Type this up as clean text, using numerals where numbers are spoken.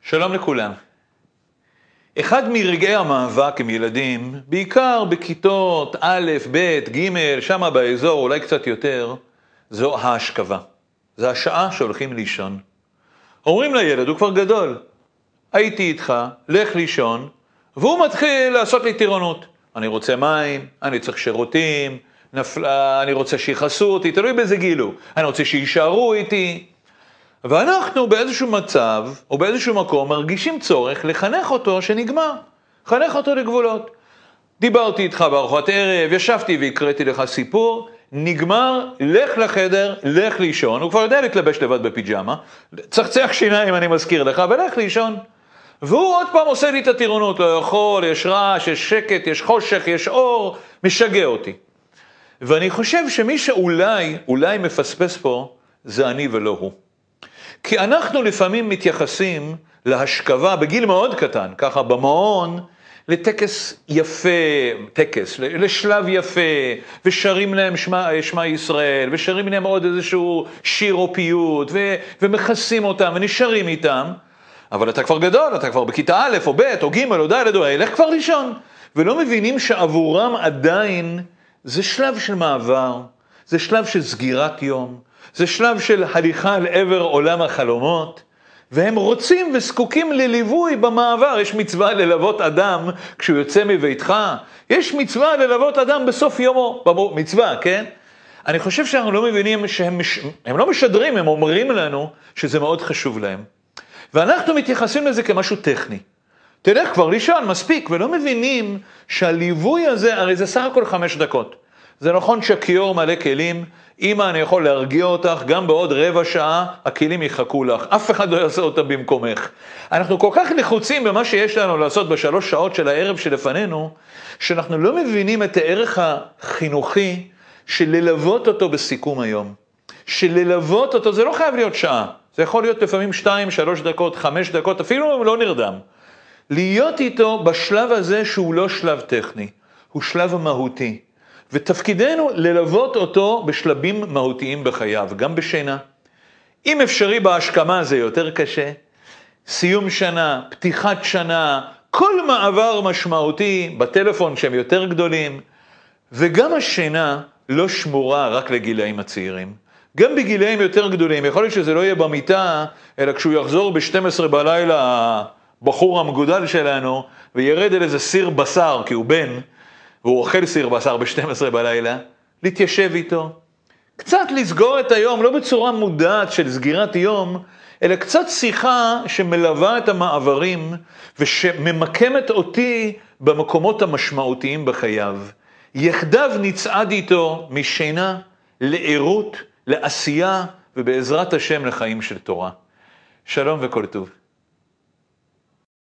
שלום לכולם. אחד מרגעי המאבק עם ילדים, בעיקר בכיתות א', ב', ג', שמה באזור, אולי קצת יותר, זו ההשכבה. זו השעה שהולכים לישון. אומרים לילד, הוא כבר גדול, הייתי איתך, לך לישון, והוא מתחיל לעשות לי טירונות. אני רוצה מים, אני צריך שירותים, אני רוצה שיחסו אותי, תלוי באיזה גילו. אני רוצה שישארו איתי. ואנחנו באיזשהו מצב, או באיזשהו מקום, מרגישים צורך לחנך אותו שנגמר. חנך אותו לגבולות. דיברתי איתך בארוחת ערב, ישבתי והקראתי לך סיפור, נגמר, לך לחדר, לך לישון. הוא כבר יודע להתלבש לבד בפיג'מה, צחצח שיניים אני מזכיר לך, ולך לישון. והוא עוד פעם עושה לי את הטירונות, לא יכול, יש רעש, יש שקט, יש חושך, יש אור, משגע אותי. ואני חושב שמי שאולי מפספס פה, זה אני ולא הוא. כי אנחנו לפעמים מתייחסים להשכבה בגיל מאוד קטן, ככה במעון, לטקס יפה, לשלב יפה, ושרים להם שמה ישראל, ושרים להם עוד איזשהו שיר או פיוט, ומכסים אותם, ונשארים איתם, אבל אתה כבר גדול, אתה כבר בכיתה א', או ב', או ג', או ד', או לך כבר לישון, ולא מבינים שעבורם עדיין זה שלב של מעבר, זה שלב של סגירת יום, זה שלב של הליכה על עבר עולם החלומות, והם רוצים וזקוקים לליווי במעבר. יש מצווה ללוות אדם כשהוא יוצא מביתך, יש מצווה ללוות אדם בסוף יומו, מצווה, כן? אני חושב שאנחנו לא מבינים שהם לא משדרים, הם אומרים לנו שזה מאוד חשוב להם. ואנחנו מתייחסים לזה כמשהו טכני. תלך כבר לישון, מספיק, ולא מבינים שהליווי הזה, הרי זה סך הכל 5 דקות. זה נכון שהכיור מלא כלים, אמא אני יכול להרגיע אותך, גם בעוד רבע שעה הכלים יחכו לך, אף אחד לא יעשה אותה במקומך. אנחנו כל כך לחוצים במה שיש לנו לעשות ב3 שעות של הערב שלפנינו, שאנחנו לא מבינים את הערך החינוכי של ללוות אותו בסיכום היום. של ללוות אותו, זה לא חייב להיות שעה, זה יכול להיות לפעמים 2, 3 דקות, 5 דקות, אפילו אם לא נרדם. להיות איתו בשלב הזה שהוא לא שלב טכני, הוא שלב מהותי. ותפקידנו ללוות אותו בשלבים מהותיים בחייו, גם בשינה. אם אפשרי בהשכמה זה יותר קשה, סיום שנה, פתיחת שנה, כל מעבר משמעותי בטלפון שהם יותר גדולים, וגם השינה לא שמורה רק לגילאים הצעירים. גם בגילאים יותר גדולים, יכול להיות שזה לא יהיה במיטה, אלא כשהוא יחזור ב-12 בלילה, הבחור המגודל שלנו, וירד אל איזה סיר בשר, כי הוא בן, והוא אוכל סיר בשר ב-12 בלילה, להתיישב איתו. קצת לסגור את היום, לא בצורה מודעת של סגירת יום, אלא קצת שיחה שמלווה את המעברים, ושממקמת אותי במקומות המשמעותיים בחייו. יחדיו נצעד איתו משינה לעירות, לעשייה, ובעזרת השם לחיים של תורה. שלום וכל טוב.